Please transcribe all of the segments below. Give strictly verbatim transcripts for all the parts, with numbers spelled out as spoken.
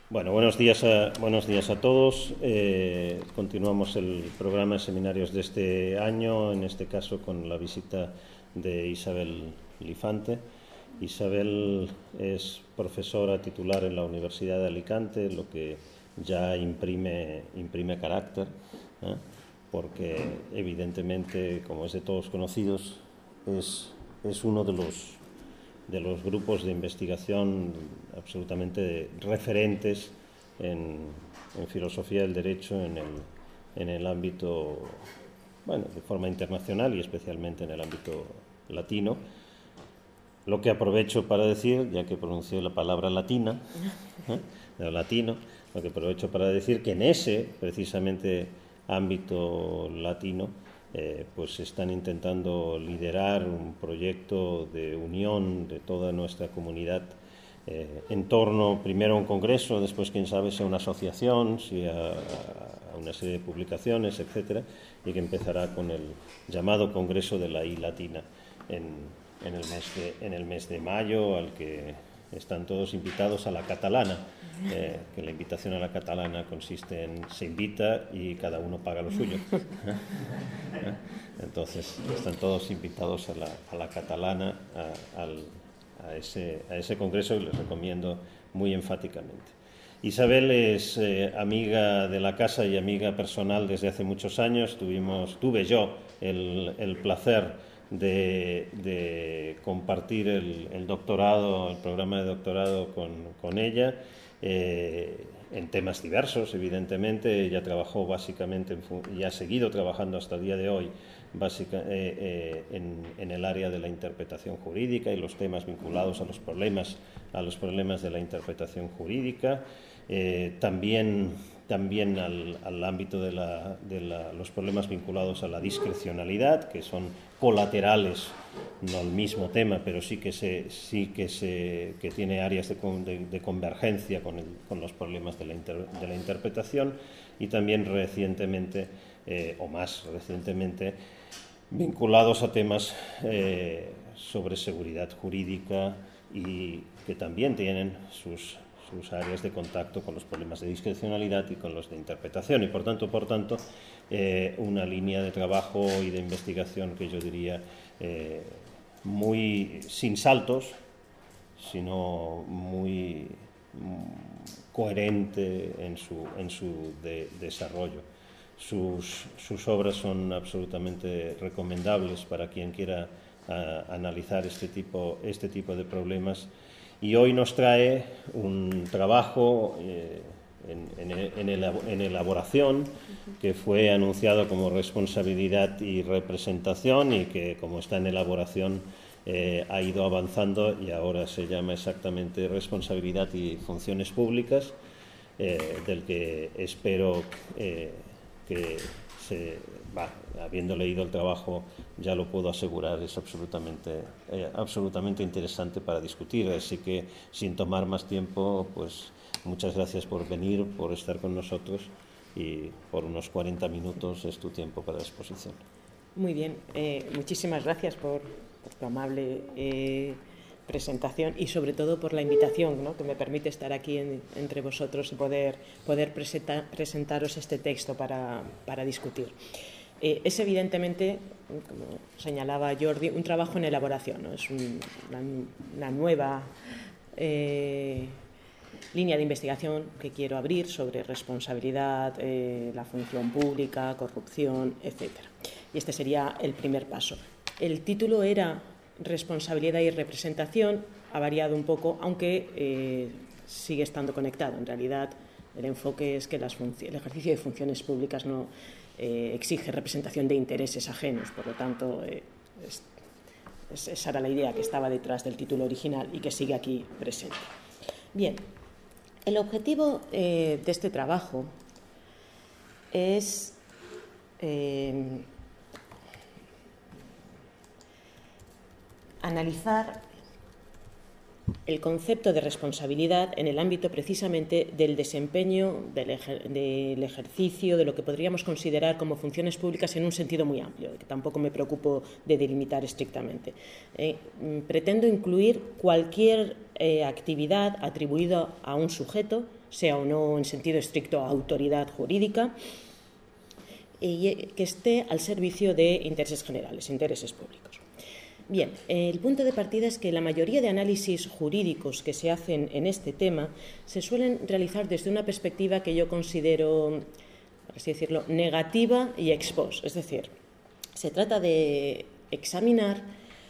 Bueno, buenos días a, buenos días a todos. Eh, continuamos el programa de seminarios de este año, en este caso con la visita de Isabel Lifante. Isabel es profesora titular en la Universidad de Alicante, lo que ya imprime, imprime carácter, ¿eh? Porque evidentemente, como es de todos conocidos, es, es uno de los, de los grupos de investigación absolutamente referentes en, en filosofía del derecho en el, en el ámbito, bueno, de forma internacional y especialmente en el ámbito latino. Lo que aprovecho para decir, ya que pronuncié la palabra latina, ¿eh? de latino, lo que aprovecho para decir que en ese, precisamente, ámbito latino, eh, pues están intentando liderar un proyecto de unión de toda nuestra comunidad eh, en torno, primero a un congreso, después, quién sabe, sea una asociación, si a, a una serie de publicaciones, etcétera, y que empezará con el llamado Congreso de la I Latina en, en, el mes de, en el mes de mayo, al que están todos invitados a la catalana, eh, que la invitación a la catalana consiste en se invita y cada uno paga lo suyo. Entonces, están todos invitados a la, a la catalana, a, al, a, ese, a ese congreso, y les recomiendo muy enfáticamente. Isabel es eh, amiga de la casa y amiga personal desde hace muchos años. Tuvimos, tuve yo el, el placer De, de compartir el, el doctorado, el programa de doctorado con, con ella, eh, en temas diversos, evidentemente. Ella trabajó básicamente en, y ha seguido trabajando hasta el día de hoy básica, eh, eh, en, en el área de la interpretación jurídica y los temas vinculados a los problemas, a los problemas de la interpretación jurídica. Eh, también también al, al ámbito de, la, de la, los problemas vinculados a la discrecionalidad, que son colaterales, no al mismo tema, pero sí que, se, sí que, se, que tiene áreas de, de, de convergencia con, el, con los problemas de la, inter, de la interpretación, y también recientemente, eh, o más recientemente, vinculados a temas eh, sobre seguridad jurídica, y que también tienen sus sus áreas de contacto con los problemas de discrecionalidad y con los de interpretación, y por tanto, por tanto eh, una línea de trabajo y de investigación que yo diría eh, muy sin saltos, sino muy mm, coherente en su, en su de, desarrollo. Sus, sus obras son absolutamente recomendables para quien quiera a, analizar este tipo, este tipo de problemas. Y hoy nos trae un trabajo eh, en, en, en, en elaboración, que fue anunciado como responsabilidad y representación, y que, como está en elaboración, eh, ha ido avanzando y ahora se llama exactamente responsabilidad y funciones públicas, eh, del que espero eh, que se va, habiendo leído el trabajo, ya lo puedo asegurar, es absolutamente, eh, absolutamente interesante para discutir. Así que, sin tomar más tiempo, pues muchas gracias por venir, por estar con nosotros, y por unos cuarenta minutos es tu tiempo para la exposición. Muy bien, eh, muchísimas gracias por, por tu amable eh, presentación, y sobre todo por la invitación, ¿no?, que me permite estar aquí en, entre vosotros y poder, poder presenta, presentaros este texto para, para discutir. Eh, es evidentemente, como señalaba Jordi, un trabajo en elaboración, ¿no? Es un, una, una nueva eh, línea de investigación que quiero abrir sobre responsabilidad, eh, la función pública, corrupción, etcétera. Y este sería el primer paso. El título era Responsabilidad y representación, ha variado un poco, aunque eh, sigue estando conectado. En realidad, el enfoque es que las el ejercicio de funciones públicas no eh, exige representación de intereses ajenos, por lo tanto, eh, es, es, esa era la idea que estaba detrás del título original y que sigue aquí presente. Bien, el objetivo eh, de este trabajo es eh, analizar el concepto de responsabilidad en el ámbito precisamente del desempeño, del, ejer del ejercicio, de lo que podríamos considerar como funciones públicas en un sentido muy amplio, que tampoco me preocupo de delimitar estrictamente. Eh, pretendo incluir cualquier eh, actividad atribuida a un sujeto sea o no en sentido estricto autoridad jurídica, y que esté al servicio de intereses generales, intereses públicos. Bien, el punto de partida es que la mayoría de análisis jurídicos que se hacen en este tema se suelen realizar desde una perspectiva que yo considero, por así decirlo, negativa y ex post. Es decir, se trata de examinar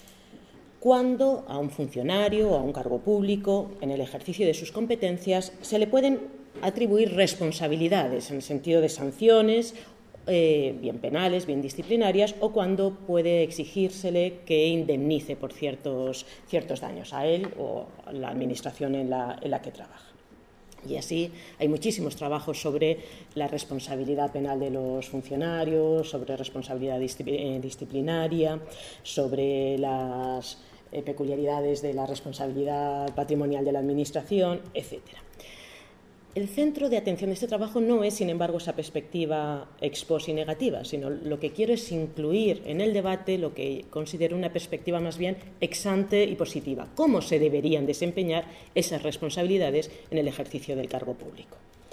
cuándo a un funcionario o a un cargo público, en el ejercicio de sus competencias, se le pueden atribuir responsabilidades en el sentido de sanciones, Eh, bien penales, bien disciplinarias, o cuando puede exigírsele que indemnice por ciertos, ciertos daños a él o a la administración en la, en la que trabaja. Y así hay muchísimos trabajos sobre la responsabilidad penal de los funcionarios, sobre responsabilidad disciplinaria, sobre las eh, peculiaridades de la responsabilidad patrimonial de la administración, etcétera. El centro de atención de este trabajo no es, sin embargo, esa perspectiva ex post y negativa, sino lo que quiero es incluir en el debate lo que considero una perspectiva más bien ex ante y positiva. ¿Cómo se deberían desempeñar esas responsabilidades en el ejercicio del cargo público?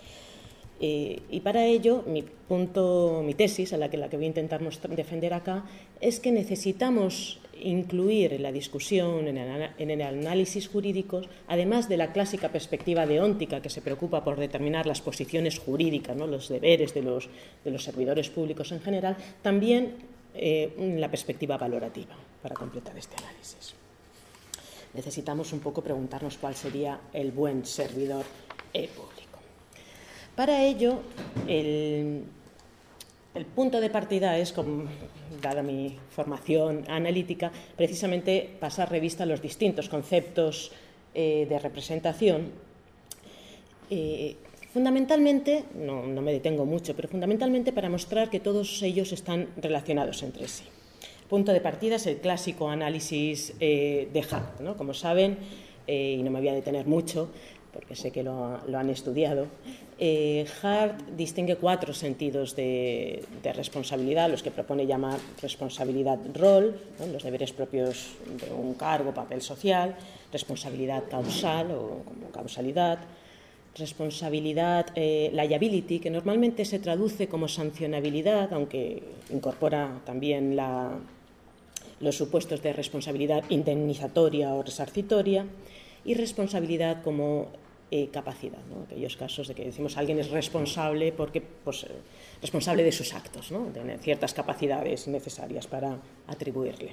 Eh, y para ello, mi punto, mi tesis, a la que, la que voy a intentar mostrar, defender acá, es que necesitamos incluir en la discusión, en el, en el análisis jurídico, además de la clásica perspectiva deóntica que se preocupa por determinar las posiciones jurídicas, ¿no?, los deberes de los, de los servidores públicos en general, también eh, la perspectiva valorativa para completar este análisis. Necesitamos un poco preguntarnos cuál sería el buen servidor eh, público. Para ello, el, el punto de partida es, como, dada mi formación analítica, precisamente pasar revista a los distintos conceptos eh, de representación. Eh, fundamentalmente, no, no me detengo mucho, pero fundamentalmente para mostrar que todos ellos están relacionados entre sí. El punto de partida es el clásico análisis eh, de Hart, ¿no? Como saben, eh, y no me voy a detener mucho, porque sé que lo, lo han estudiado, eh, Hart distingue cuatro sentidos de, de responsabilidad, los que propone llamar responsabilidad rol, ¿no?, los deberes propios de un cargo, papel social, responsabilidad causal o como causalidad, responsabilidad eh, liability, que normalmente se traduce como sancionabilidad, aunque incorpora también la, los supuestos de responsabilidad indemnizatoria o resarcitoria, y responsabilidad como eh, capacidad, ¿no?, aquellos casos de que decimos alguien es responsable porque pues, eh, responsable de sus actos, ¿no?, tiene ciertas capacidades necesarias para atribuirle.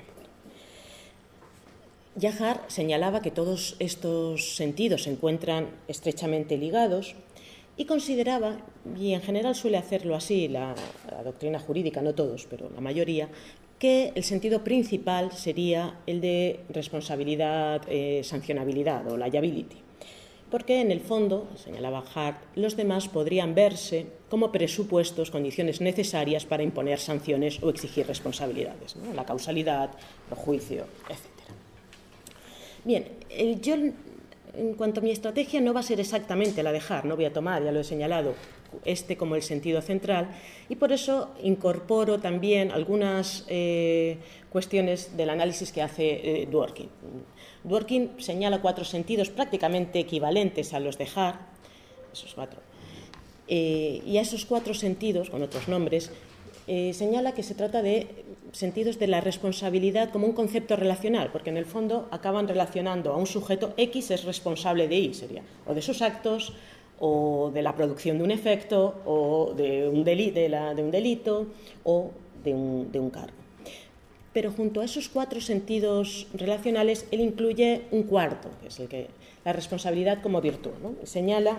Ya Hart señalaba que todos estos sentidos se encuentran estrechamente ligados y consideraba, y en general suele hacerlo así la, la doctrina jurídica, no todos, pero la mayoría, que el sentido principal sería el de responsabilidad, eh, sancionabilidad o liability, porque en el fondo, señalaba Hart, los demás podrían verse como presupuestos, condiciones necesarias para imponer sanciones o exigir responsabilidades, ¿no?, la causalidad, el juicio, etcétera. Bien, el, yo en cuanto a mi estrategia no va a ser exactamente la de Hart, no voy a tomar, ya lo he señalado, este como el sentido central, y por eso incorporo también algunas eh, cuestiones del análisis que hace eh, Dworkin. Dworkin señala cuatro sentidos prácticamente equivalentes a los de Hart, esos cuatro, eh, y a esos cuatro sentidos, con otros nombres, eh, señala que se trata de sentidos de la responsabilidad como un concepto relacional, porque en el fondo acaban relacionando a un sujeto X es responsable de Y, sería, o de sus actos, o de la producción de un efecto, o de un, deli de la, de un delito, o de un, de un cargo. Pero junto a esos cuatro sentidos relacionales, él incluye un cuarto, que es el que, la responsabilidad como virtud, ¿no? Señala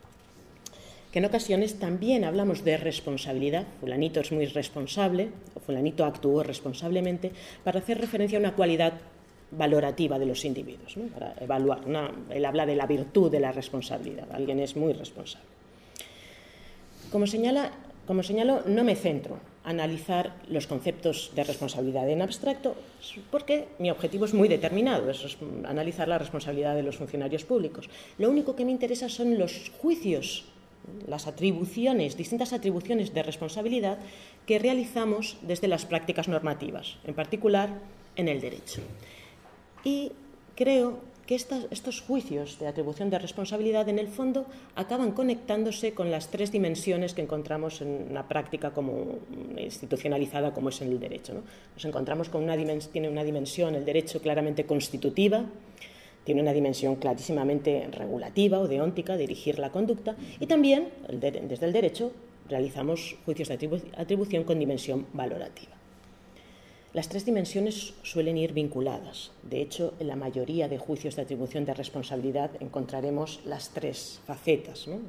que en ocasiones también hablamos de responsabilidad, fulanito es muy responsable, o fulanito actuó responsablemente, para hacer referencia a una cualidad valorativa de los individuos, ¿no?, para evaluar. Una, él habla de la virtud de la responsabilidad, alguien es muy responsable. Como señala, como señalo, no me centro a analizar los conceptos de responsabilidad en abstracto, porque mi objetivo es muy determinado, es analizar la responsabilidad de los funcionarios públicos. Lo único que me interesa son los juicios, las atribuciones, distintas atribuciones de responsabilidad que realizamos desde las prácticas normativas, en particular en el derecho. Y creo que estas, estos juicios de atribución de responsabilidad en el fondo acaban conectándose con las tres dimensiones que encontramos en una práctica como institucionalizada como es en el derecho, ¿no? Nos encontramos con una dimensión, tiene una dimensión el derecho claramente constitutiva, tiene una dimensión clarísimamente regulativa o deóntica, de dirigir la conducta, y también el de, desde el derecho realizamos juicios de atribu atribución con dimensión valorativa. Las tres dimensiones suelen ir vinculadas. De hecho, en la mayoría de juicios de atribución de responsabilidad encontraremos las tres facetas, ¿no?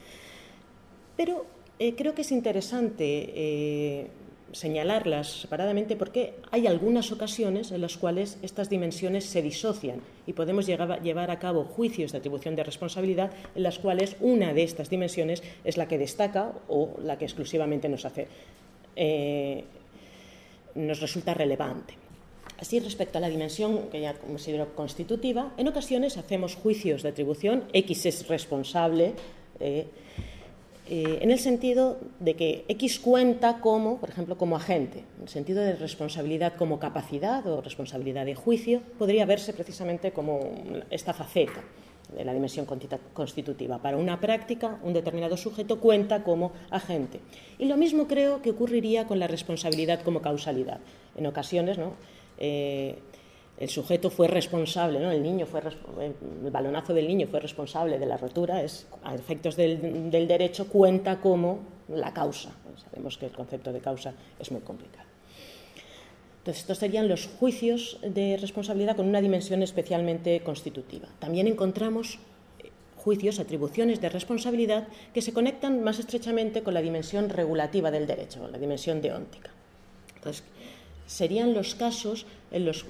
Pero eh, creo que es interesante eh, señalarlas separadamente porque hay algunas ocasiones en las cuales estas dimensiones se disocian y podemos llegar, llevar a cabo juicios de atribución de responsabilidad en las cuales una de estas dimensiones es la que destaca o la que exclusivamente nos hace eh, nos resulta relevante. Así, respecto a la dimensión que ya considero constitutiva, en ocasiones hacemos juicios de atribución, X es responsable, eh, eh, en el sentido de que X cuenta como, por ejemplo, como agente. En el sentido de responsabilidad como capacidad o responsabilidad de juicio, podría verse precisamente como esta faceta de la dimensión constitutiva. Para una práctica, un determinado sujeto cuenta como agente. Y lo mismo creo que ocurriría con la responsabilidad como causalidad. En ocasiones, ¿no? eh, el sujeto fue responsable, ¿no? el, niño fue, el balonazo del niño fue responsable de la rotura, es, a efectos del, del derecho cuenta como la causa. Sabemos que el concepto de causa es muy complicado. Entonces, estos serían los juicios de responsabilidad con una dimensión especialmente constitutiva. También encontramos juicios, atribuciones de responsabilidad que se conectan más estrechamente con la dimensión regulativa del derecho, la dimensión deóntica. Entonces, serían los casos en los,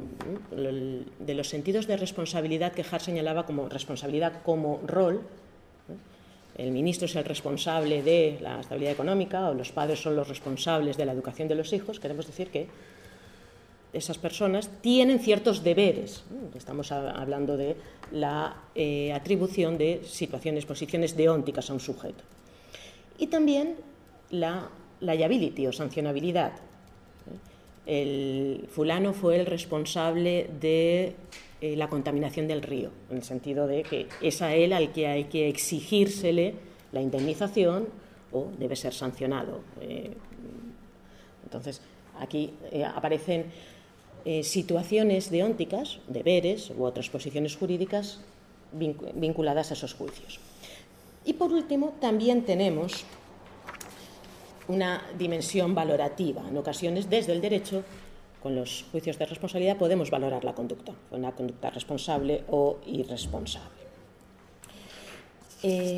de los sentidos de responsabilidad que Hart señalaba como responsabilidad como rol. El ministro es el responsable de la estabilidad económica o los padres son los responsables de la educación de los hijos. Queremos decir que esas personas tienen ciertos deberes. Estamos hablando de la eh, atribución de situaciones, posiciones deónticas a un sujeto. Y también la liability o sancionabilidad. El fulano fue el responsable de eh, la contaminación del río, en el sentido de que es a él al que hay que exigírsele la indemnización o debe ser sancionado. Eh, entonces, aquí eh, aparecen Eh, situaciones deónticas, deberes u otras posiciones jurídicas vinculadas a esos juicios. Y por último, también tenemos una dimensión valorativa. En ocasiones, desde el derecho, con los juicios de responsabilidad, podemos valorar la conducta, una conducta responsable o irresponsable. Eh,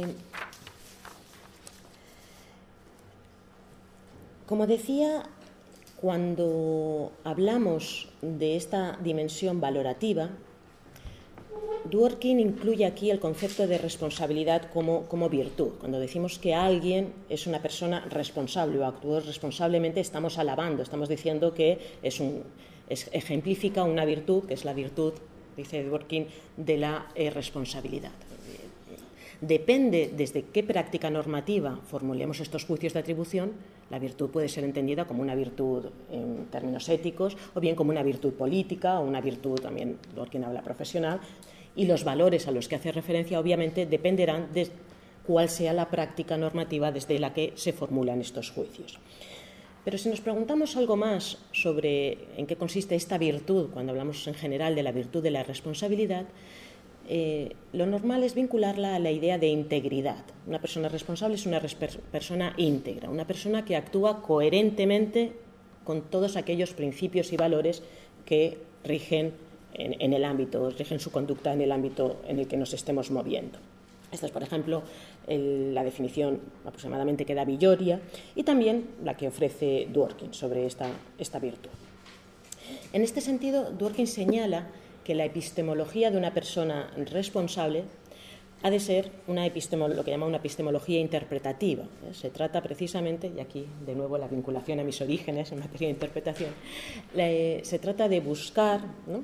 como decía, cuando hablamos de esta dimensión valorativa, Dworkin incluye aquí el concepto de responsabilidad como, como virtud. Cuando decimos que alguien es una persona responsable o actuó responsablemente, estamos alabando, estamos diciendo que es un, es, ejemplifica una virtud, que es la virtud, dice Dworkin, de la eh, responsabilidad. Depende desde qué práctica normativa formulemos estos juicios de atribución, la virtud puede ser entendida como una virtud en términos éticos o bien como una virtud política o una virtud, también Dworkin habla profesional, y los valores a los que hace referencia obviamente dependerán de cuál sea la práctica normativa desde la que se formulan estos juicios. Pero si nos preguntamos algo más sobre en qué consiste esta virtud, cuando hablamos en general de la virtud de la responsabilidad, Eh, lo normal es vincularla a la idea de integridad. Una persona responsable es una persona íntegra, una persona que actúa coherentemente con todos aquellos principios y valores que rigen en, en el ámbito, rigen su conducta en el ámbito en el que nos estemos moviendo. Esta es, por ejemplo, el, la definición aproximadamente que da Villoria y también la que ofrece Dworkin sobre esta, esta virtud. En este sentido, Dworkin señala que la epistemología de una persona responsable ha de ser una lo que llama una epistemología interpretativa. Se trata precisamente, y aquí de nuevo la vinculación a mis orígenes en materia de interpretación, la, eh, se trata de buscar, ¿no?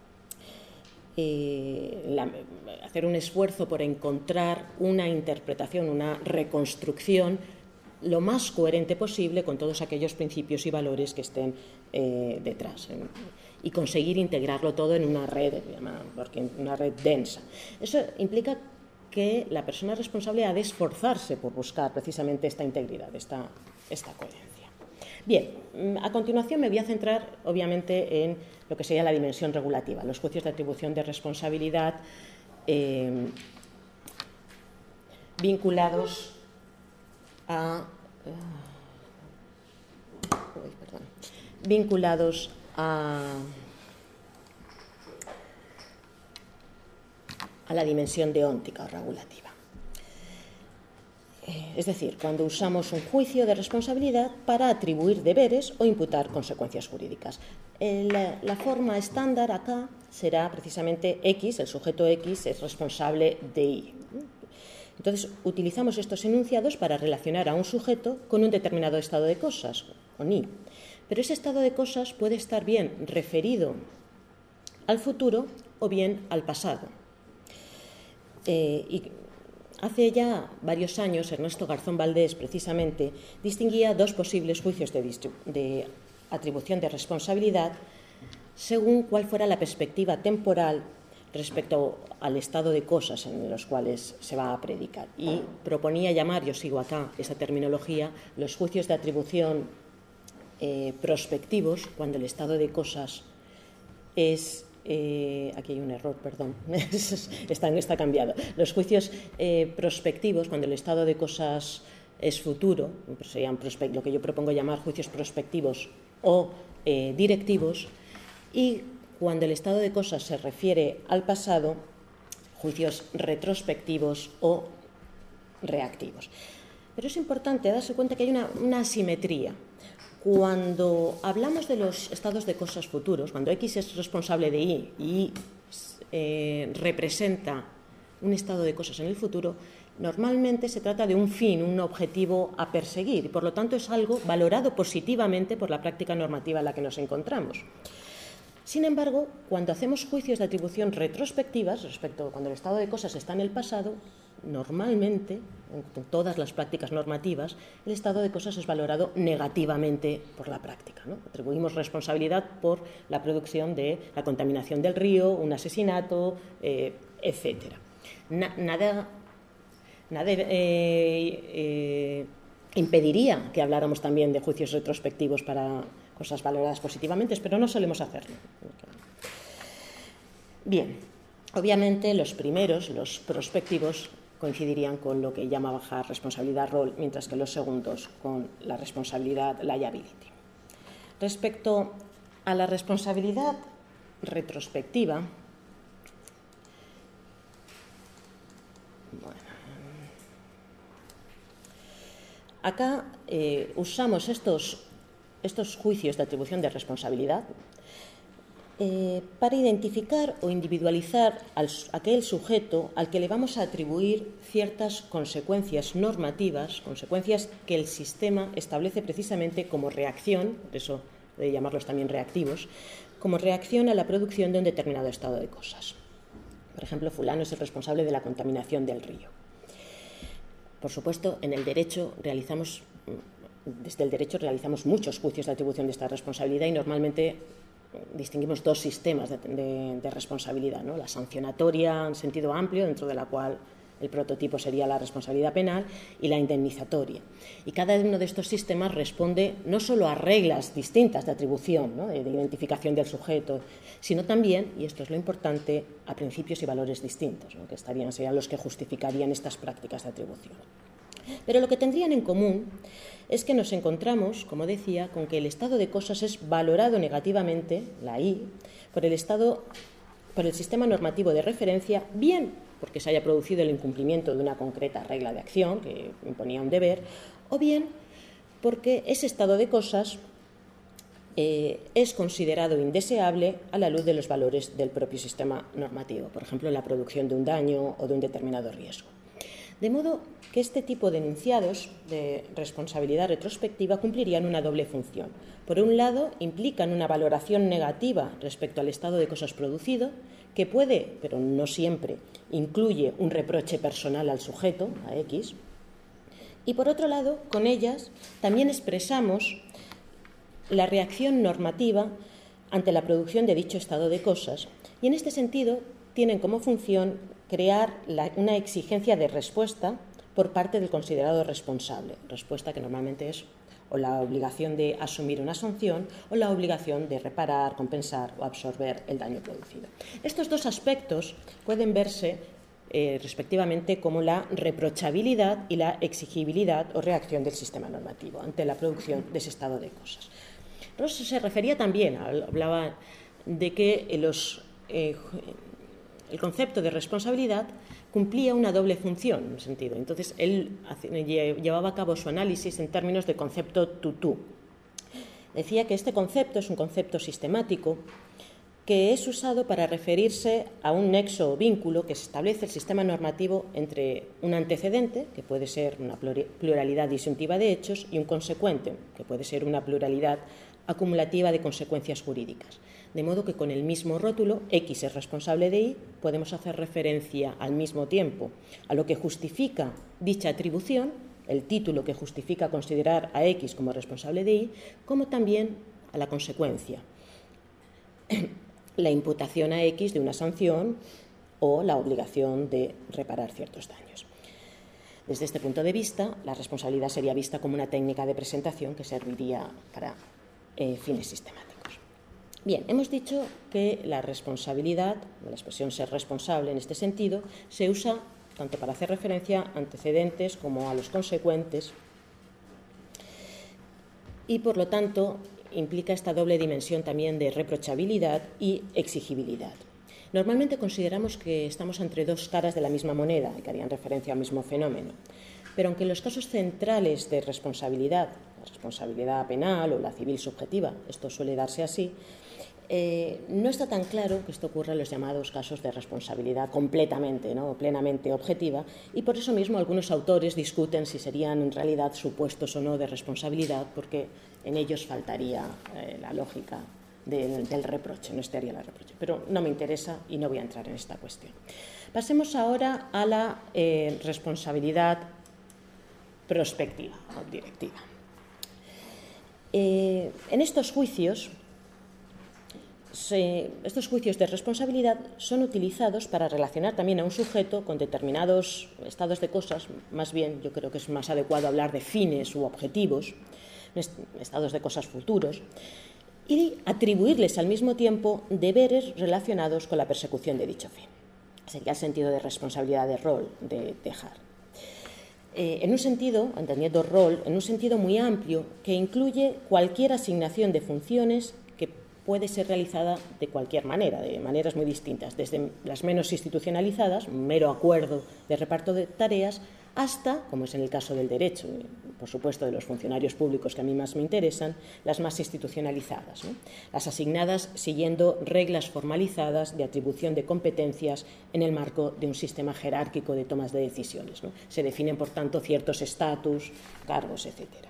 eh, la, hacer un esfuerzo por encontrar una interpretación, una reconstrucción lo más coherente posible con todos aquellos principios y valores que estén eh, detrás eh, y conseguir integrarlo todo en una red, porque una red densa. Eso implica que la persona responsable ha de esforzarse por buscar precisamente esta integridad, esta, esta coherencia. Bien, a continuación me voy a centrar obviamente en lo que sería la dimensión regulativa, los juicios de atribución de responsabilidad eh, vinculados a uh, uy, perdón, vinculados a, a la dimensión deóntica o regulativa. Es decir, cuando usamos un juicio de responsabilidad para atribuir deberes o imputar consecuencias jurídicas. La, la forma estándar acá será precisamente X, el sujeto X es responsable de Y. Entonces, utilizamos estos enunciados para relacionar a un sujeto con un determinado estado de cosas, con Y. Pero ese estado de cosas puede estar bien referido al futuro o bien al pasado. Eh, y Hace ya varios años, Ernesto Garzón Valdés, precisamente, distinguía dos posibles juicios de, de atribución de responsabilidad según cuál fuera la perspectiva temporal respecto al estado de cosas en los cuales se va a predicar. Y proponía llamar, yo sigo acá esa terminología, los juicios de atribución eh, prospectivos, cuando el estado de cosas es... Eh, aquí hay un error, perdón, está, está cambiado. Los juicios eh, prospectivos, cuando el estado de cosas es futuro, serían lo que yo propongo llamar juicios prospectivos o eh, directivos, y cuando el estado de cosas se refiere al pasado, juicios retrospectivos o reactivos. Pero es importante darse cuenta que hay una, una asimetría. Cuando hablamos de los estados de cosas futuros, cuando X es responsable de Y y Y eh, representa un estado de cosas en el futuro, normalmente se trata de un fin, un objetivo a perseguir, y por lo tanto es algo valorado positivamente por la práctica normativa en la que nos encontramos. Sin embargo, cuando hacemos juicios de atribución retrospectivas, respecto a cuando el estado de cosas está en el pasado, normalmente, en todas las prácticas normativas, el estado de cosas es valorado negativamente por la práctica, ¿no? Atribuimos responsabilidad por la producción de la contaminación del río, un asesinato, eh, etcétera. Na, nada nada eh, eh, impediría que habláramos también de juicios retrospectivos para cosas valoradas positivamente, pero no solemos hacerlo. Bien, obviamente los primeros, los prospectivos, coincidirían con lo que llama bajar responsabilidad rol, mientras que los segundos con la responsabilidad liability. Respecto a la responsabilidad retrospectiva, bueno, acá eh, usamos estos, estos juicios de atribución de responsabilidad Eh, para identificar o individualizar al, aquel sujeto al que le vamos a atribuir ciertas consecuencias normativas, consecuencias que el sistema establece precisamente como reacción, por eso de llamarlos también reactivos, como reacción a la producción de un determinado estado de cosas. Por ejemplo, fulano es el responsable de la contaminación del río. Por supuesto, en el derecho realizamos, desde el derecho realizamos muchos juicios de atribución de esta responsabilidad y normalmente distinguimos dos sistemas de, de, de responsabilidad, ¿no? La sancionatoria en sentido amplio, dentro de la cual el prototipo sería la responsabilidad penal, y la indemnizatoria. Y cada uno de estos sistemas responde no solo a reglas distintas de atribución, ¿no? de, de identificación del sujeto, sino también, y esto es lo importante, a principios y valores distintos, ¿no? que estarían, serían los que justificarían estas prácticas de atribución. Pero lo que tendrían en común es que nos encontramos, como decía, con que el estado de cosas es valorado negativamente, la I, por el, estado, por el sistema normativo de referencia, bien porque se haya producido el incumplimiento de una concreta regla de acción que imponía un deber, o bien porque ese estado de cosas eh, es considerado indeseable a la luz de los valores del propio sistema normativo, por ejemplo, la producción de un daño o de un determinado riesgo. De modo que este tipo de enunciados de responsabilidad retrospectiva cumplirían una doble función. Por un lado, implican una valoración negativa respecto al estado de cosas producido, que puede, pero no siempre, incluye un reproche personal al sujeto, a X. Y por otro lado, con ellas también expresamos la reacción normativa ante la producción de dicho estado de cosas, y en este sentido tienen como función crear la, una exigencia de respuesta por parte del considerado responsable, respuesta que normalmente es o la obligación de asumir una sanción o la obligación de reparar, compensar o absorber el daño producido. Estos dos aspectos pueden verse eh, respectivamente como la reprochabilidad y la exigibilidad o reacción del sistema normativo ante la producción de ese estado de cosas. Ross se refería también, hablaba de que los, eh, el concepto de responsabilidad cumplía una doble función, en un sentido. Entonces, él llevaba a cabo su análisis en términos de concepto tutú. Decía que este concepto es un concepto sistemático que es usado para referirse a un nexo o vínculo que se establece el sistema normativo entre un antecedente, que puede ser una pluralidad disyuntiva de hechos, y un consecuente, que puede ser una pluralidad acumulativa de consecuencias jurídicas. De modo que con el mismo rótulo, X es responsable de Y, podemos hacer referencia al mismo tiempo a lo que justifica dicha atribución, el título que justifica considerar a X como responsable de Y, como también a la consecuencia, la imputación a X de una sanción o la obligación de reparar ciertos daños. Desde este punto de vista, la responsabilidad sería vista como una técnica de presentación que serviría para eh, fines sistemáticos. Bien, hemos dicho que la responsabilidad, la expresión ser responsable en este sentido, se usa tanto para hacer referencia a antecedentes como a los consecuentes y, por lo tanto, implica esta doble dimensión también de reprochabilidad y exigibilidad. Normalmente consideramos que estamos entre dos caras de la misma moneda y que harían referencia al mismo fenómeno, pero aunque en los casos centrales de responsabilidad, la responsabilidad penal o la civil subjetiva, esto suele darse así, Eh, no está tan claro que esto ocurra en los llamados casos de responsabilidad completamente, ¿no? plenamente objetiva, y por eso mismo algunos autores discuten si serían en realidad supuestos o no de responsabilidad, porque en ellos faltaría eh, la lógica del, del reproche, no estaría el reproche. Pero no me interesa y no voy a entrar en esta cuestión. Pasemos ahora a la eh, responsabilidad prospectiva o directiva. Eh, en estos juicios, Se, estos juicios de responsabilidad son utilizados para relacionar también a un sujeto con determinados estados de cosas, más bien yo creo que es más adecuado hablar de fines u objetivos, estados de cosas futuros, y atribuirles al mismo tiempo deberes relacionados con la persecución de dicho fin. Sería el sentido de responsabilidad de rol de, de Hart. Eh, en un sentido, entendiendo rol, en un sentido muy amplio que incluye cualquier asignación de funciones puede ser realizada de cualquier manera, de maneras muy distintas, desde las menos institucionalizadas, un mero acuerdo de reparto de tareas, hasta, como es en el caso del derecho, por supuesto de los funcionarios públicos que a mí más me interesan, las más institucionalizadas, ¿no? Las asignadas siguiendo reglas formalizadas de atribución de competencias en el marco de un sistema jerárquico de tomas de decisiones, ¿no? Se definen, por tanto, ciertos estatus, cargos, etcétera.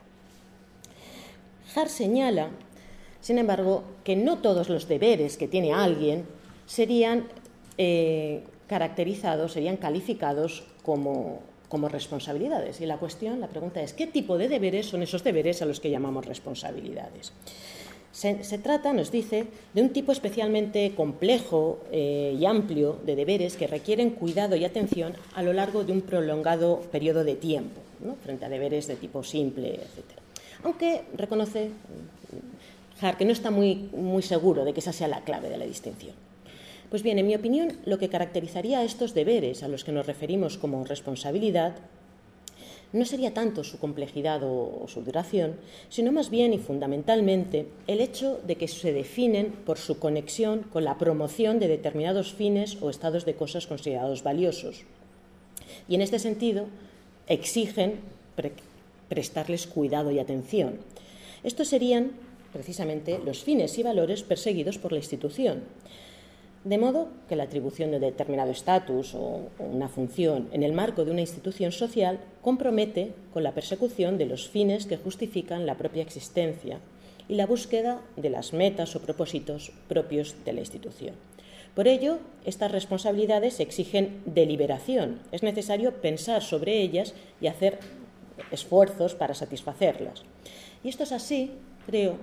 Hart señala, sin embargo, que no todos los deberes que tiene alguien serían eh, caracterizados, serían calificados como, como responsabilidades. Y la cuestión, la pregunta es, ¿qué tipo de deberes son esos deberes a los que llamamos responsabilidades? Se, se trata, nos dice, de un tipo especialmente complejo eh, y amplio de deberes que requieren cuidado y atención a lo largo de un prolongado periodo de tiempo, ¿no? Frente a deberes de tipo simple, etcétera. Aunque reconoce Hart que no está muy, muy seguro de que esa sea la clave de la distinción. Pues bien, en mi opinión, lo que caracterizaría a estos deberes a los que nos referimos como responsabilidad no sería tanto su complejidad o, o su duración, sino más bien y fundamentalmente el hecho de que se definen por su conexión con la promoción de determinados fines o estados de cosas considerados valiosos. Y en este sentido exigen pre- prestarles cuidado y atención. Estos serían precisamente los fines y valores perseguidos por la institución. De modo que la atribución de determinado estatus o una función en el marco de una institución social compromete con la persecución de los fines que justifican la propia existencia y la búsqueda de las metas o propósitos propios de la institución. Por ello, estas responsabilidades exigen deliberación. Es necesario pensar sobre ellas y hacer esfuerzos para satisfacerlas. Y esto es así, creo,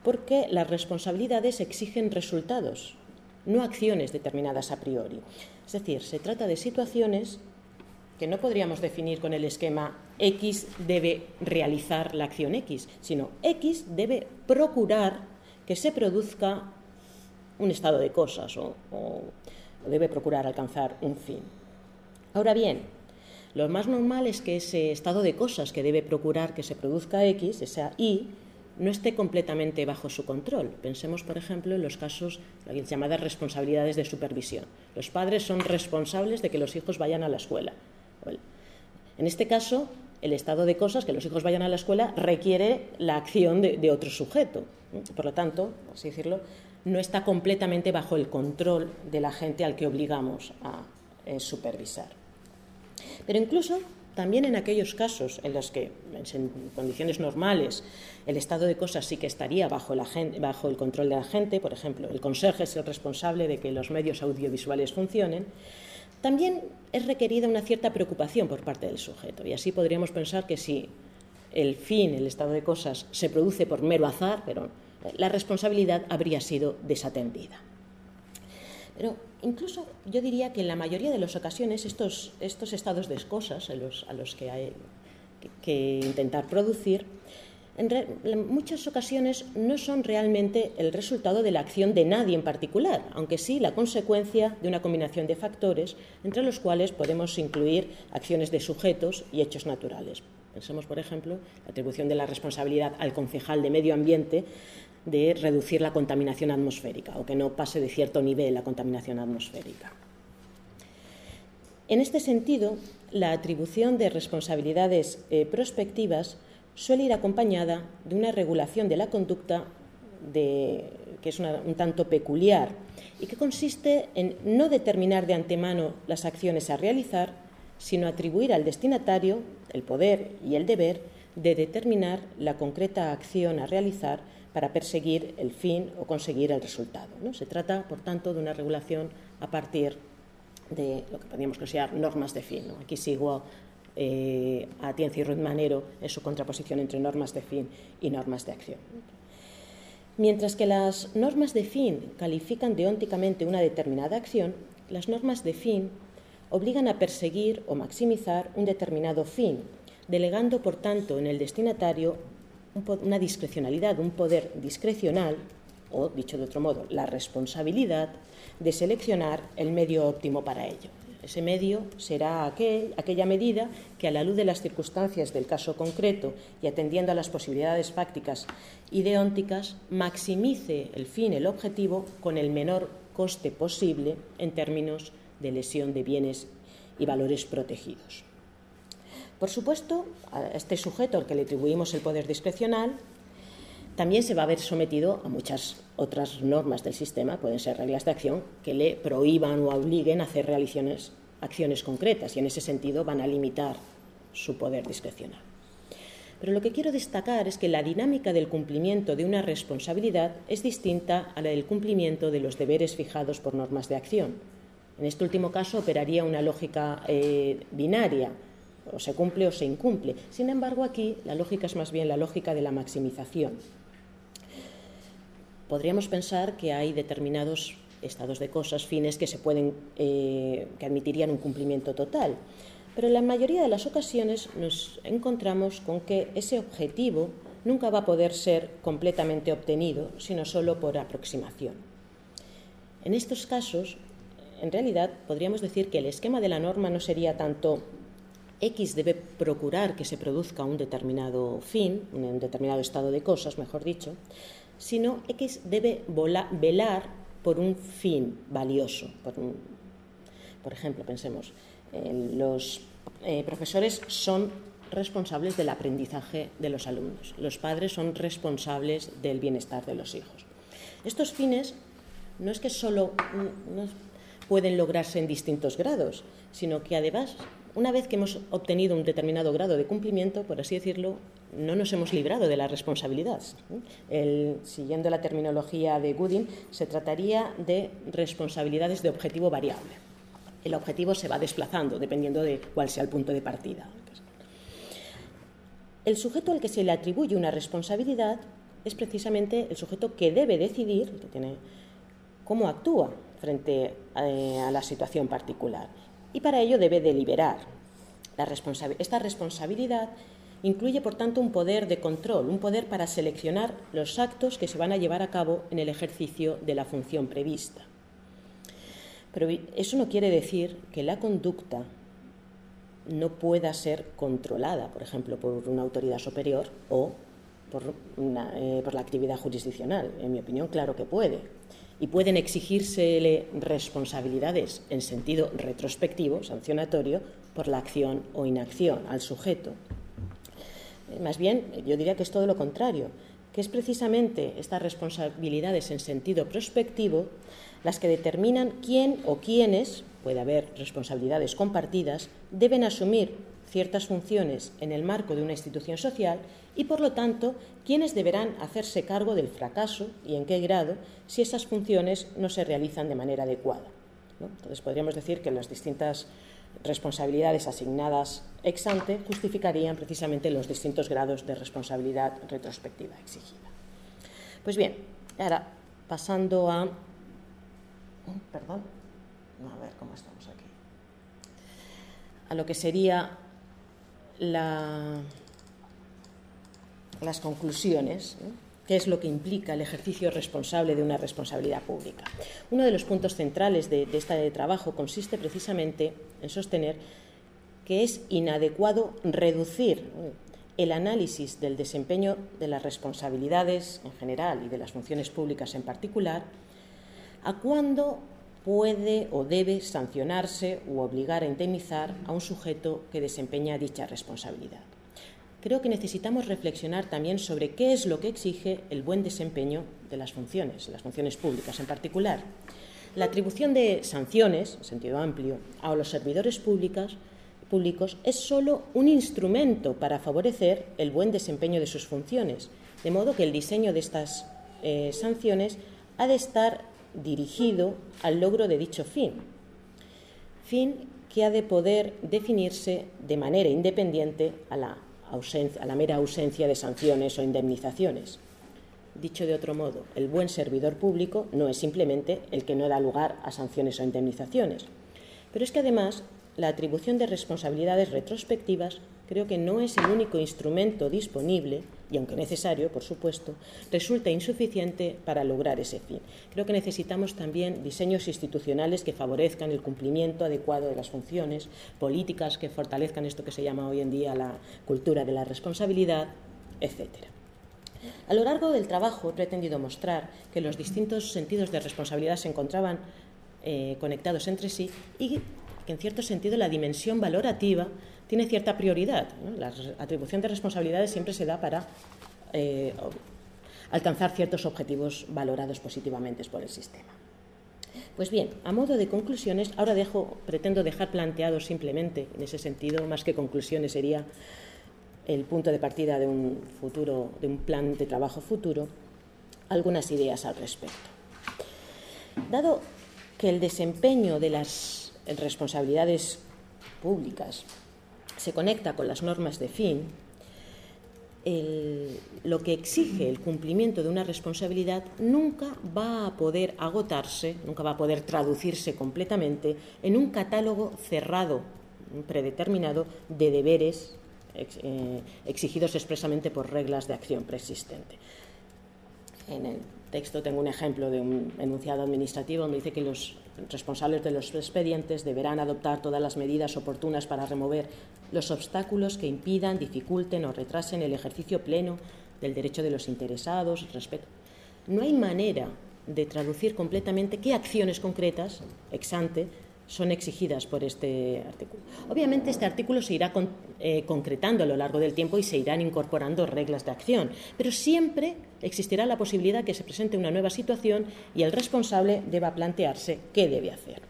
porque las responsabilidades exigen resultados, no acciones determinadas a priori. Es decir, se trata de situaciones que no podríamos definir con el esquema X debe realizar la acción X, sino X debe procurar que se produzca un estado de cosas o, o, o debe procurar alcanzar un fin. Ahora bien, lo más normal es que ese estado de cosas que debe procurar que se produzca X, esa Y, no esté completamente bajo su control. Pensemos, por ejemplo, en los casos de las llamadas responsabilidades de supervisión. Los padres son responsables de que los hijos vayan a la escuela. Bueno, en este caso, el estado de cosas, que los hijos vayan a la escuela, requiere la acción de, de otro sujeto. Por lo tanto, así decirlo, no está completamente bajo el control del agente al que obligamos a eh, supervisar. Pero incluso también en aquellos casos en los que, en condiciones normales, el estado de cosas sí que estaría bajo, la gente, bajo el control de la gente, por ejemplo, el conserje es el responsable de que los medios audiovisuales funcionen, también es requerida una cierta preocupación por parte del sujeto. Y así podríamos pensar que si el fin, el estado de cosas, se produce por mero azar, pero la responsabilidad habría sido desatendida. Pero incluso yo diría que en la mayoría de las ocasiones estos, estos estados de cosas a los, a los que hay que, que intentar producir, en, re, en muchas ocasiones no son realmente el resultado de la acción de nadie en particular, aunque sí la consecuencia de una combinación de factores entre los cuales podemos incluir acciones de sujetos y hechos naturales. Pensemos, por ejemplo, la atribución de la responsabilidad al concejal de Medio Ambiente de reducir la contaminación atmosférica o que no pase de cierto nivel la contaminación atmosférica. En este sentido, la atribución de responsabilidades eh, prospectivas suele ir acompañada de una regulación de la conducta de, que es una, un tanto peculiar y que consiste en no determinar de antemano las acciones a realizar, sino atribuir al destinatario el poder y el deber de determinar la concreta acción a realizar para perseguir el fin o conseguir el resultado, ¿no? Se trata, por tanto, de una regulación a partir de lo que podríamos considerar normas de fin, ¿no? Aquí sigo eh, a Atienza y Ruiz Manero en su contraposición entre normas de fin y normas de acción. Mientras que las normas de fin califican deónticamente una determinada acción, las normas de fin obligan a perseguir o maximizar un determinado fin, delegando, por tanto, en el destinatario una discrecionalidad, un poder discrecional, o, dicho de otro modo, la responsabilidad de seleccionar el medio óptimo para ello. Ese medio será aquel, aquella medida que, a la luz de las circunstancias del caso concreto y atendiendo a las posibilidades fácticas y deónticas, maximice el fin, el objetivo, con el menor coste posible en términos de lesión de bienes y valores protegidos. Por supuesto, a este sujeto al que le atribuimos el poder discrecional también se va a ver sometido a muchas otras normas del sistema, pueden ser reglas de acción, que le prohíban o obliguen a hacer realizaciones, acciones concretas y en ese sentido van a limitar su poder discrecional. Pero lo que quiero destacar es que la dinámica del cumplimiento de una responsabilidad es distinta a la del cumplimiento de los deberes fijados por normas de acción. En este último caso operaría una lógica eh, binaria, o se cumple o se incumple. Sin embargo, aquí la lógica es más bien la lógica de la maximización. Podríamos pensar que hay determinados estados de cosas, fines, que se pueden, eh, que admitirían un cumplimiento total. Pero en la mayoría de las ocasiones nos encontramos con que ese objetivo nunca va a poder ser completamente obtenido, sino solo por aproximación. En estos casos, en realidad, podríamos decir que el esquema de la norma no sería tanto X debe procurar que se produzca un determinado fin, un determinado estado de cosas, mejor dicho, sino X debe volar, velar por un fin valioso. Por, un, por ejemplo, pensemos, eh, los eh, profesores son responsables del aprendizaje de los alumnos, los padres son responsables del bienestar de los hijos. Estos fines no es que solo no pueden lograrse en distintos grados, sino que además, una vez que hemos obtenido un determinado grado de cumplimiento, por así decirlo, no nos hemos librado de la responsabilidad. El, siguiendo la terminología de Gooding, se trataría de responsabilidades de objetivo variable. El objetivo se va desplazando dependiendo de cuál sea el punto de partida. El sujeto al que se le atribuye una responsabilidad es precisamente el sujeto que debe decidir, que tiene, cómo actúa frente a, a la situación particular. Y para ello debe deliberar. La responsabil- esta responsabilidad incluye, por tanto, un poder de control, un poder para seleccionar los actos que se van a llevar a cabo en el ejercicio de la función prevista. Pero eso no quiere decir que la conducta no pueda ser controlada, por ejemplo, por una autoridad superior o por, una, eh, por la actividad jurisdiccional. En mi opinión, claro que puede. Y pueden exigírsele responsabilidades en sentido retrospectivo, sancionatorio, por la acción o inacción al sujeto. Más bien, yo diría que es todo lo contrario, que es precisamente estas responsabilidades en sentido prospectivo las que determinan quién o quiénes, puede haber responsabilidades compartidas, deben asumir ciertas funciones en el marco de una institución social y, por lo tanto, quiénes deberán hacerse cargo del fracaso y en qué grado si esas funciones no se realizan de manera adecuada, ¿no? Entonces, podríamos decir que las distintas responsabilidades asignadas ex ante justificarían precisamente los distintos grados de responsabilidad retrospectiva exigida. Pues bien, ahora pasando a... Perdón, a ver cómo estamos aquí. A lo que sería la, las conclusiones, ¿no? ¿Qué es lo que implica el ejercicio responsable de una responsabilidad pública? Uno de los puntos centrales de, de este trabajo consiste precisamente en sostener que es inadecuado reducir el análisis del desempeño de las responsabilidades en general y de las funciones públicas en particular a cuándo puede o debe sancionarse u obligar a indemnizar a un sujeto que desempeña dicha responsabilidad. Creo que necesitamos reflexionar también sobre qué es lo que exige el buen desempeño de las funciones, las funciones públicas en particular. La atribución de sanciones, en sentido amplio, a los servidores públicos, públicos es solo un instrumento para favorecer el buen desempeño de sus funciones, de modo que el diseño de estas eh, sanciones ha de estar dirigido al logro de dicho fin, fin que ha de poder definirse de manera independiente a la, ausencia, a la mera ausencia de sanciones o indemnizaciones. Dicho de otro modo, el buen servidor público no es simplemente el que no da lugar a sanciones o indemnizaciones, pero es que además la atribución de responsabilidades retrospectivas creo que no es el único instrumento disponible, y aunque necesario, por supuesto, resulta insuficiente para lograr ese fin. Creo que necesitamos también diseños institucionales que favorezcan el cumplimiento adecuado de las funciones, políticas que fortalezcan esto que se llama hoy en día la cultura de la responsabilidad, etcétera. A lo largo del trabajo he pretendido mostrar que los distintos sentidos de responsabilidad se encontraban eh, conectados entre sí y que en cierto sentido la dimensión valorativa tiene cierta prioridad, ¿no? La atribución de responsabilidades siempre se da para eh, alcanzar ciertos objetivos valorados positivamente por el sistema. Pues bien, a modo de conclusiones, ahora dejo, pretendo dejar planteado simplemente, en ese sentido, más que conclusiones, sería el punto de partida de un futuro, de un plan de trabajo futuro, algunas ideas al respecto. Dado que el desempeño de las responsabilidades públicas se conecta con las normas de fin, el, lo que exige el cumplimiento de una responsabilidad nunca va a poder agotarse, nunca va a poder traducirse completamente en un catálogo cerrado, predeterminado, de deberes ex, eh, exigidos expresamente por reglas de acción preexistente. En el texto tengo un ejemplo de un enunciado administrativo donde dice que los responsables de los expedientes deberán adoptar todas las medidas oportunas para remover los obstáculos que impidan, dificulten o retrasen el ejercicio pleno del derecho de los interesados. Respeto. No hay manera de traducir completamente qué acciones concretas, ex ante, son exigidas por este artículo. Obviamente este artículo se irá con, eh, concretando a lo largo del tiempo y se irán incorporando reglas de acción, pero siempre existirá la posibilidad que se presente una nueva situación y el responsable deba plantearse qué debe hacer.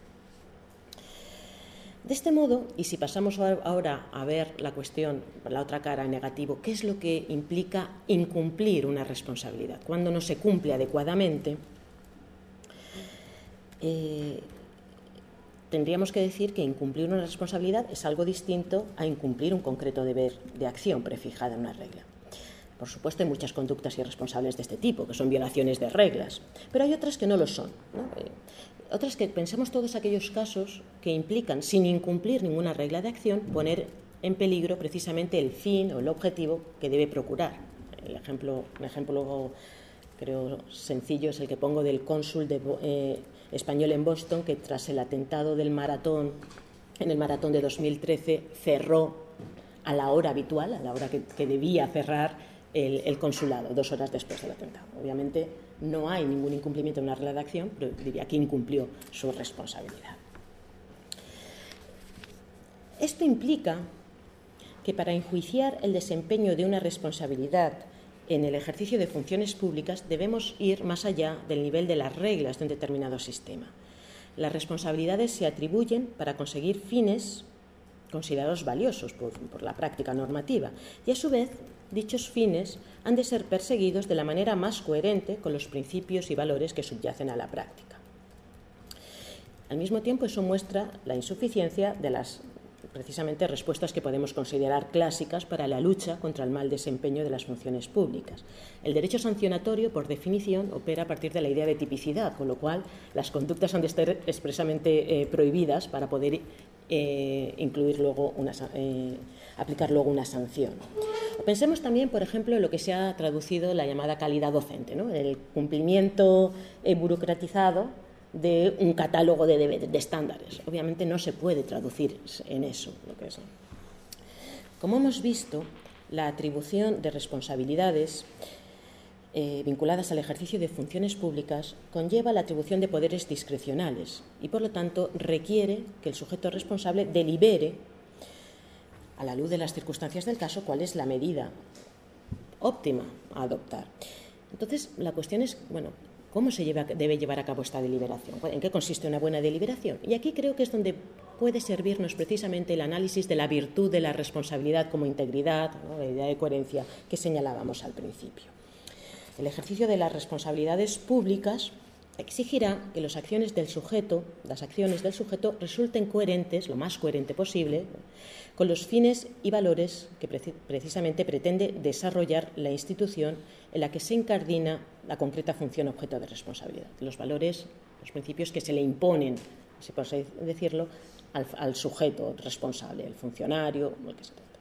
De este modo, y si pasamos ahora a ver la cuestión, la otra cara, negativo, ¿qué es lo que implica incumplir una responsabilidad? Cuando no se cumple adecuadamente, eh, tendríamos que decir que incumplir una responsabilidad es algo distinto a incumplir un concreto deber de acción prefijada en una regla. Por supuesto, hay muchas conductas irresponsables de este tipo, que son violaciones de reglas, pero hay otras que no lo son, ¿no? Eh, otras que pensemos todos aquellos casos que implican, sin incumplir ninguna regla de acción, poner en peligro precisamente el fin o el objetivo que debe procurar. El ejemplo, un ejemplo creo sencillo es el que pongo del cónsul de, eh, español en Boston, que tras el atentado del maratón, en el maratón de dos mil trece, cerró a la hora habitual, a la hora que, que debía cerrar el, el consulado, dos horas después del atentado. Obviamente no hay ningún incumplimiento de una regla de acción, pero diría que incumplió su responsabilidad. Esto implica que para enjuiciar el desempeño de una responsabilidad en el ejercicio de funciones públicas debemos ir más allá del nivel de las reglas de un determinado sistema. Las responsabilidades se atribuyen para conseguir fines considerados valiosos por, por la práctica normativa y, a su vez, dichos fines han de ser perseguidos de la manera más coherente con los principios y valores que subyacen a la práctica. Al mismo tiempo, eso muestra la insuficiencia de las precisamente respuestas que podemos considerar clásicas para la lucha contra el mal desempeño de las funciones públicas. El derecho sancionatorio, por definición, opera a partir de la idea de tipicidad, con lo cual las conductas han de estar expresamente eh, prohibidas para poder eh, incluir luego una, eh, aplicar luego una sanción. O pensemos también, por ejemplo, en lo que se ha traducido la llamada calidad docente, ¿no? El cumplimiento eh, burocratizado de un catálogo de, de, de estándares. Obviamente no se puede traducir en eso lo que es. Como hemos visto, la atribución de responsabilidades eh, vinculadas al ejercicio de funciones públicas conlleva la atribución de poderes discrecionales y, por lo tanto, requiere que el sujeto responsable delibere, a la luz de las circunstancias del caso, cuál es la medida óptima a adoptar. Entonces, la cuestión es, bueno, ¿cómo se lleva, debe llevar a cabo esta deliberación? ¿En qué consiste una buena deliberación? Y aquí creo que es donde puede servirnos precisamente el análisis de la virtud de la responsabilidad como integridad, ¿no? La idea de coherencia que señalábamos al principio. El ejercicio de las responsabilidades públicas exigirá que las acciones del sujeto, las acciones del sujeto resulten coherentes, lo más coherente posible, con los fines y valores que precisamente pretende desarrollar la institución en la que se incardina la concreta función objeto de responsabilidad. Los valores, los principios que se le imponen, si por así decirlo, al, al sujeto responsable, el funcionario, el que se trata.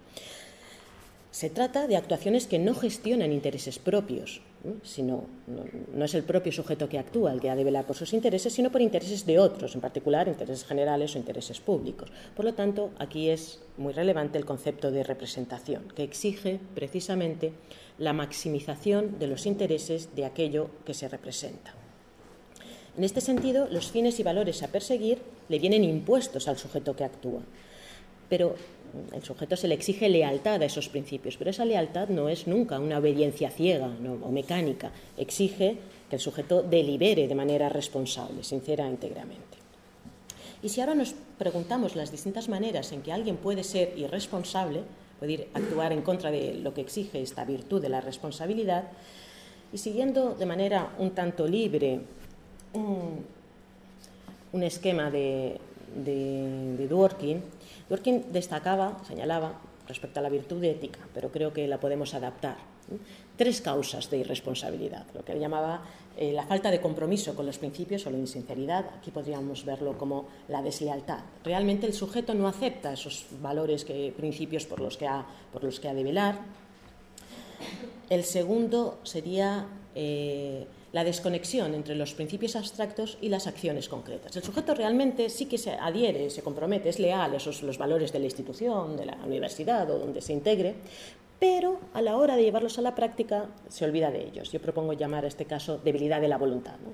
Se trata de actuaciones que no gestionan intereses propios, ¿no? Sino, no, no es el propio sujeto que actúa el que ha de velar por sus intereses, sino por intereses de otros, en particular intereses generales o intereses públicos. Por lo tanto, aquí es muy relevante el concepto de representación, que exige precisamente la maximización de los intereses de aquello que se representa. En este sentido, los fines y valores a perseguir le vienen impuestos al sujeto que actúa, pero el sujeto se le exige lealtad a esos principios, pero esa lealtad no es nunca una obediencia ciega, ¿no? O mecánica. Exige que el sujeto delibere de manera responsable, sincera e íntegramente. Y si ahora nos preguntamos las distintas maneras en que alguien puede ser irresponsable, puede actuar en contra de lo que exige esta virtud de la responsabilidad, y siguiendo de manera un tanto libre un, un esquema de, de, de Dworkin, Dworkin destacaba, señalaba, respecto a la virtud ética, pero creo que la podemos adaptar, ¿sí? Tres causas de irresponsabilidad, lo que él llamaba eh, la falta de compromiso con los principios o la insinceridad. Aquí podríamos verlo como la deslealtad. Realmente el sujeto no acepta esos valores, que, principios por los que ha, por los que ha de velar. El segundo sería eh, la desconexión entre los principios abstractos y las acciones concretas. El sujeto realmente sí que se adhiere, se compromete, es leal a esos los valores de la institución, de la universidad o donde se integre, pero a la hora de llevarlos a la práctica se olvida de ellos. Yo propongo llamar a este caso debilidad de la voluntad, ¿no?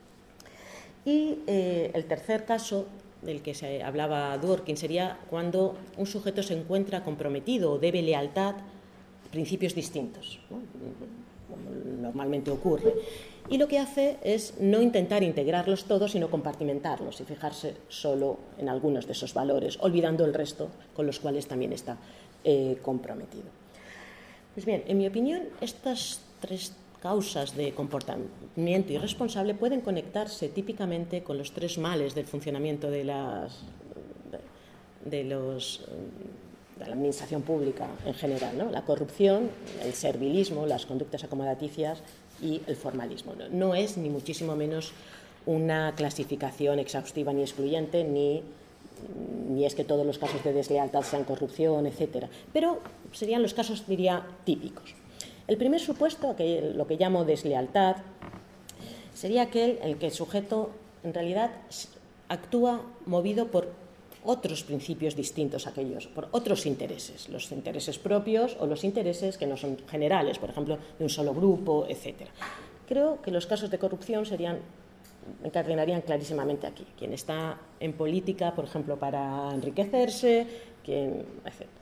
Y eh, el tercer caso del que se hablaba Dworkin sería cuando un sujeto se encuentra comprometido o debe lealtad a principios distintos, ¿no? Como normalmente ocurre. Y lo que hace es no intentar integrarlos todos, sino compartimentarlos y fijarse solo en algunos de esos valores, olvidando el resto con los cuales también está eh, comprometido. Pues bien, en mi opinión, estas tres causas de comportamiento irresponsable pueden conectarse típicamente con los tres males del funcionamiento de, las, de, de los de la administración pública en general, ¿no? La corrupción, el servilismo, las conductas acomodaticias y el formalismo. No, no es ni muchísimo menos una clasificación exhaustiva ni excluyente, ni, ni es que todos los casos de deslealtad sean corrupción, etcétera. Pero serían los casos, diría, típicos. El primer supuesto, que lo que llamo deslealtad, sería aquel en el que el sujeto en realidad actúa movido por otros principios distintos a aquellos, por otros intereses, los intereses propios o los intereses que no son generales, por ejemplo, de un solo grupo, etcétera. Creo que los casos de corrupción serían, encadenarían clarísimamente aquí. Quien está en política, por ejemplo, para enriquecerse, quien, etcétera.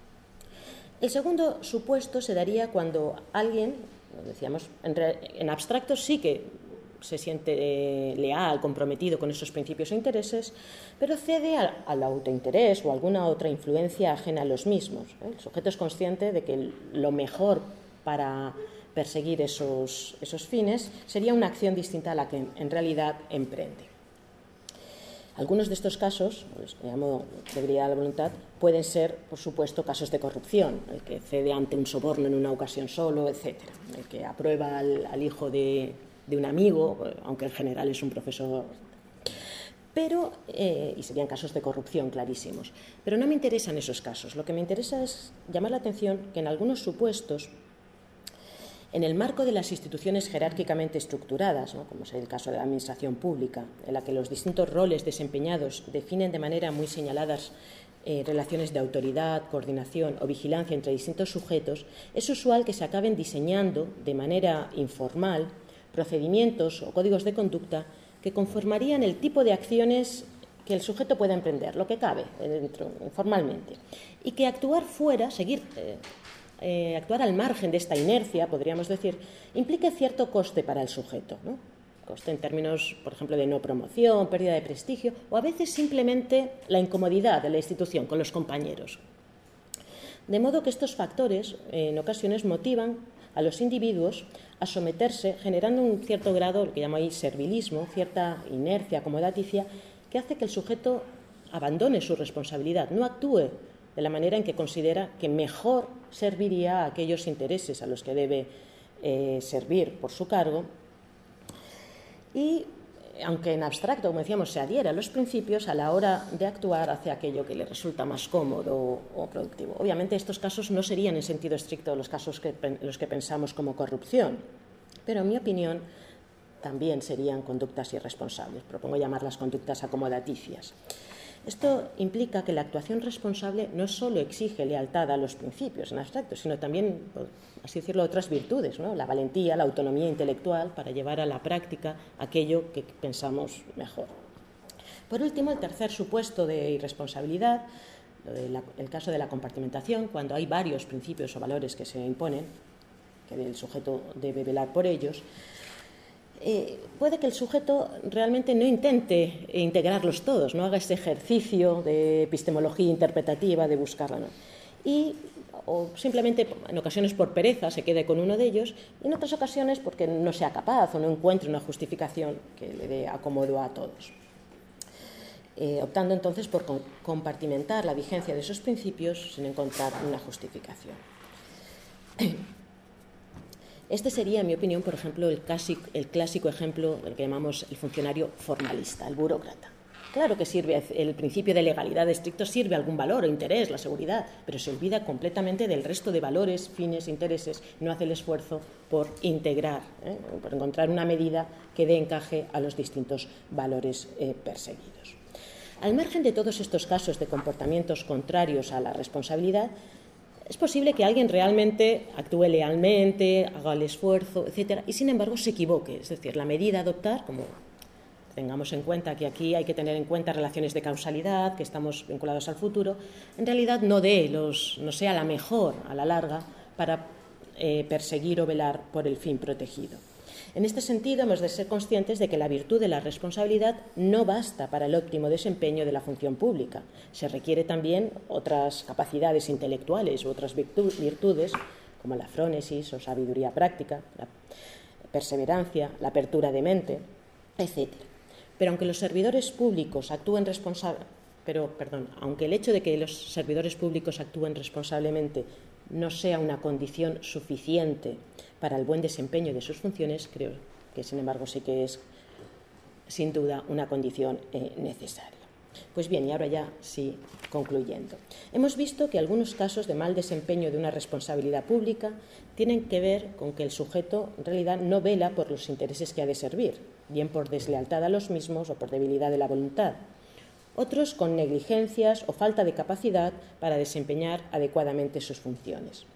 El segundo supuesto se daría cuando alguien, decíamos, en, re, en abstracto sí que se siente eh, leal, comprometido con esos principios e intereses, pero cede al, al autointerés o alguna otra influencia ajena a los mismos, ¿eh? El sujeto es consciente de que lo mejor para perseguir esos, esos fines sería una acción distinta a la que en realidad emprende. Algunos de estos casos, los que llamo debilidad de la voluntad, pueden ser, por supuesto, casos de corrupción, el que cede ante un soborno en una ocasión solo, etcétera, el que aprueba al, al hijo de, de un amigo, aunque en general es un profesor. Pero, eh, y serían casos de corrupción clarísimos. Pero no me interesan esos casos. Lo que me interesa es llamar la atención que en algunos supuestos, en el marco de las instituciones jerárquicamente estructuradas, ¿no?, como es el caso de la administración pública, en la que los distintos roles desempeñados definen de manera muy señaladas eh, relaciones de autoridad, coordinación o vigilancia entre distintos sujetos, es usual que se acaben diseñando de manera informal procedimientos o códigos de conducta que conformarían el tipo de acciones que el sujeto pueda emprender, lo que cabe dentro, informalmente, y que actuar fuera, seguir... Eh, Eh, actuar al margen de esta inercia, podríamos decir, implique cierto coste para el sujeto, ¿no? Coste en términos, por ejemplo, de no promoción, pérdida de prestigio, o a veces simplemente la incomodidad de la institución con los compañeros. De modo que estos factores, eh, en ocasiones, motivan a los individuos a someterse, generando un cierto grado, lo que llamo ahí servilismo, cierta inercia acomodaticia, que hace que el sujeto abandone su responsabilidad, no actúe de la manera en que considera que mejor serviría a aquellos intereses a los que debe eh, servir por su cargo. Y, aunque en abstracto, como decíamos, se adhiera a los principios, a la hora de actuar hace aquello que le resulta más cómodo o productivo. Obviamente, estos casos no serían en sentido estricto los casos que, los que pensamos como corrupción, pero en mi opinión también serían conductas irresponsables. Propongo llamarlas conductas acomodaticias. Esto implica que la actuación responsable no solo exige lealtad a los principios en abstracto, sino también, por así decirlo, otras virtudes, ¿no? La valentía, la autonomía intelectual para llevar a la práctica aquello que pensamos mejor. Por último, el tercer supuesto de irresponsabilidad, el caso de la compartimentación, cuando hay varios principios o valores que se imponen, que el sujeto debe velar por ellos. Eh, puede que el sujeto realmente no intente integrarlos todos, no haga ese ejercicio de epistemología interpretativa, de buscarla, ¿no? Y o simplemente en ocasiones por pereza se quede con uno de ellos, y en otras ocasiones porque no sea capaz o no encuentre una justificación que le dé acomodo a todos. Eh, optando entonces por compartimentar la vigencia de esos principios sin encontrar una justificación. Este sería, en mi opinión, por ejemplo, el clásico, el clásico ejemplo del que llamamos el funcionario formalista, el burócrata. Claro que sirve el principio de legalidad estricto, sirve algún valor o interés, la seguridad, pero se olvida completamente del resto de valores, fines, intereses, no hace el esfuerzo por integrar, ¿eh? por encontrar una medida que dé encaje a los distintos valores eh, perseguidos. Al margen de todos estos casos de comportamientos contrarios a la responsabilidad, es posible que alguien realmente actúe lealmente, haga el esfuerzo, etcétera, y sin embargo se equivoque. Es decir, la medida a adoptar, como tengamos en cuenta que aquí hay que tener en cuenta relaciones de causalidad, que estamos vinculados al futuro, en realidad no dé los, no sea la mejor a la larga para eh, perseguir o velar por el fin protegido. En este sentido, hemos de ser conscientes de que la virtud de la responsabilidad no basta para el óptimo desempeño de la función pública. Se requiere también otras capacidades intelectuales u otras virtudes, como la frónesis o sabiduría práctica, la perseverancia, la apertura de mente, etcétera. Pero aunque los servidores públicos actúen responsa- pero, perdón, aunque el hecho de que los servidores públicos actúen responsablemente no sea una condición suficiente para el buen desempeño de sus funciones, creo que, sin embargo, sí que es, sin duda, una condición eh, necesaria. Pues bien, y ahora ya sí, concluyendo. Hemos visto que algunos casos de mal desempeño de una responsabilidad pública tienen que ver con que el sujeto en realidad no vela por los intereses que ha de servir, bien por deslealtad a los mismos o por debilidad de la voluntad. Otros con negligencias o falta de capacidad para desempeñar adecuadamente sus funciones.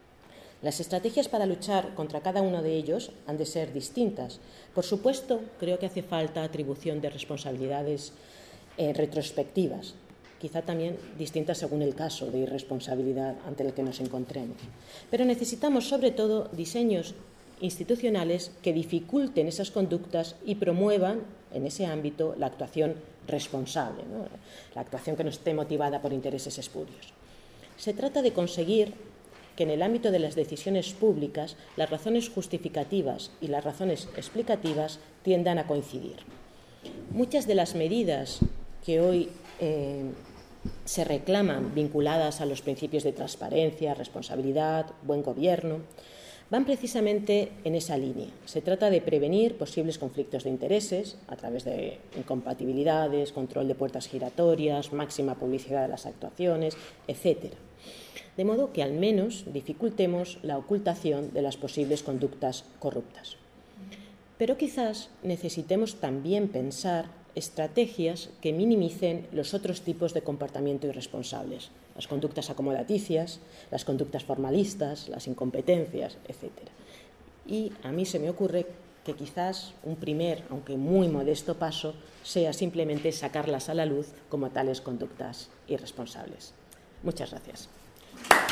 Las estrategias para luchar contra cada uno de ellos han de ser distintas. Por supuesto, creo que hace falta atribución de responsabilidades eh, retrospectivas, quizá también distintas según el caso de irresponsabilidad ante el que nos encontremos. Pero necesitamos, sobre todo, diseños institucionales que dificulten esas conductas y promuevan en ese ámbito la actuación responsable, ¿no? La actuación que no esté motivada por intereses espurios. Se trata de conseguir que en el ámbito de las decisiones públicas las razones justificativas y las razones explicativas tiendan a coincidir. Muchas de las medidas que hoy eh, se reclaman vinculadas a los principios de transparencia, responsabilidad, buen gobierno, van precisamente en esa línea. Se trata de prevenir posibles conflictos de intereses a través de incompatibilidades, control de puertas giratorias, máxima publicidad de las actuaciones, etcétera. De modo que al menos dificultemos la ocultación de las posibles conductas corruptas. Pero quizás necesitemos también pensar estrategias que minimicen los otros tipos de comportamiento irresponsables, las conductas acomodaticias, las conductas formalistas, las incompetencias, etcétera. Y a mí se me ocurre que quizás un primer, aunque muy modesto paso, sea simplemente sacarlas a la luz como tales conductas irresponsables. Muchas gracias.